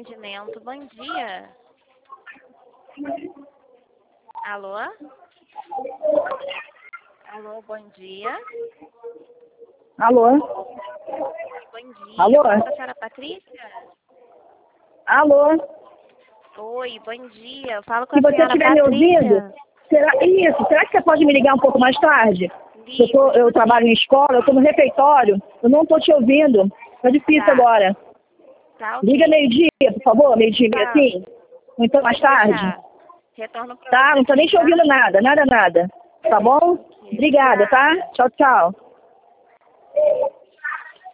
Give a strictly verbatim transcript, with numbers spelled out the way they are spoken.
atendimento. Bom dia. Alô? Alô, bom dia. Alô? Bom dia. Alô? Fala com a senhora Patrícia? Alô? Oi, bom dia. Fala com a Se você senhora estiver me ouvindo, Patrícia. será isso? Será que você pode me ligar um pouco mais tarde? Eu, tô, eu trabalho em escola, eu estou no refeitório, eu não estou te ouvindo. Tá difícil Tá. agora. Tá, ok. Liga meio-dia, por favor, meio-dia Tá. assim. Ou então mais Pode tarde. deixar. Retorno pra Tá? você Não tô nem aqui, te tá? ouvindo nada, nada, nada. Tá bom? Ok, Obrigada, tá? obrigada. Tchau, tchau.